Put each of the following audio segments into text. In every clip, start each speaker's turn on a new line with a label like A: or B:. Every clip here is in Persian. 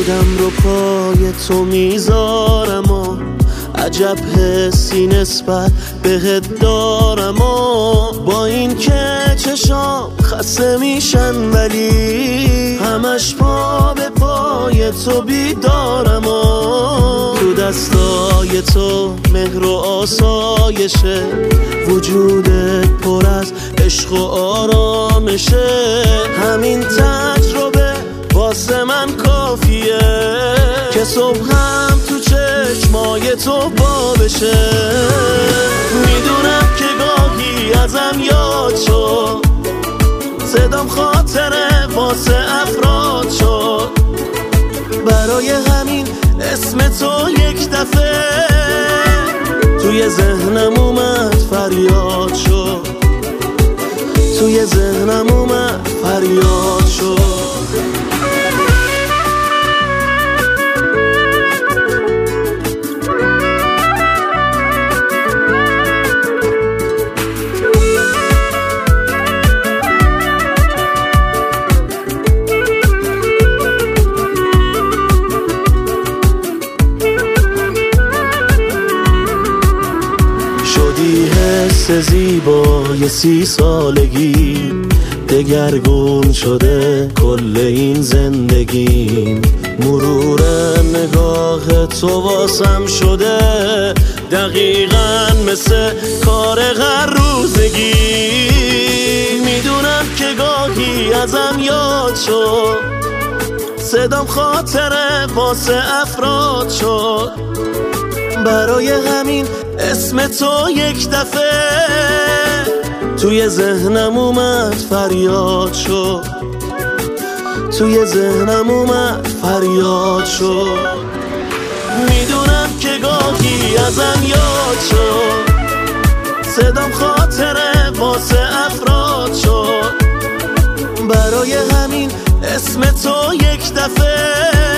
A: وجودم رو پای تو میذارم و عجب حسی نسبت بهت دارم و با این که چشام خسته میشن ولی همش پا به پای تو بیدارم و تو دستای تو مهر و آسایشه وجودت پر از عشق و آرامشه همین تجربه واسه من کافیه که صبحم تو چشمای تو با بشه میدونم که گاهی ازم یاد شد صدام خاطره واسه افراد شد برای همین اسم تو یک دفعه توی ذهنم اومد فریاد شد توی ذهنم اومد فریاد شد شدی حس زیبای 30 سالگی دگرگون شده کل این زندگیم مرور نگاه تو واسم شده دقیقاً مثل کار هر روزگی میدونم که گاهی ازم یاد شد صدام خاطره واسه افراد شد برای همین اسم تو یک دفعه توی ذهنم اومد فریاد شد توی ذهنم اومد فریاد شد میدونم که گاهی ازم یاد شد صدام خاطره واسه افراد شد برای همین اسم تو یک دفعه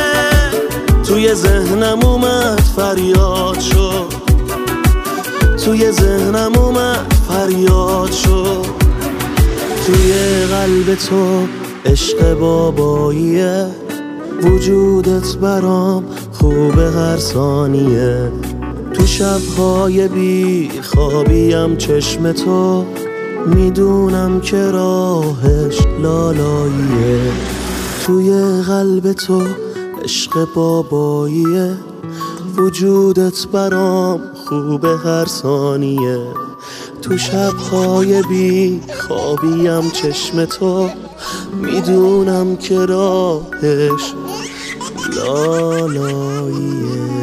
A: توی ذهنم اومد فریاد شد توی ذهنم اومد فریاد شد توی قلب تو عشق باباییه وجودت برام خوبه هر ثانیه تو شبهای بی خوابیم چشم تو میدونم که راهش لالاییه توی قلب تو عشق باباییه وجودت برام خوبه هر ثانیه تو شبهای بی خوابیم چشم تو میدونم که راهش لالاییه